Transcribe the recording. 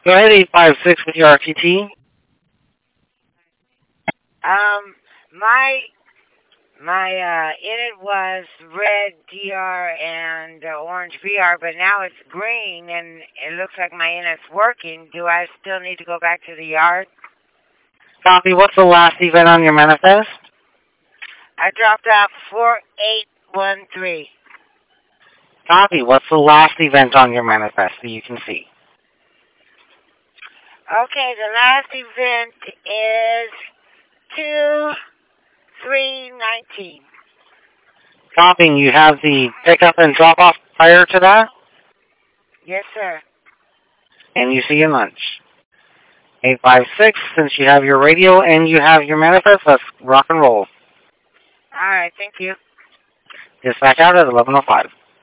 Go ahead, 856 with your RTT. Um, my init was red DR and orange VR, but now it's green and it looks like my init's working. Do I still need to go back to the yard? Copy. What's the last event on your manifest? I dropped off 4813. Copy. What's the last event on your manifest that you can see? Okay, the last event is 2319. Copying. You have the pickup and drop off prior to that? Yes, sir. And you see your lunch. 856, since you have your radio and you have your manifest, let's rock and roll. All right, thank you. Dispatch out at 11:05.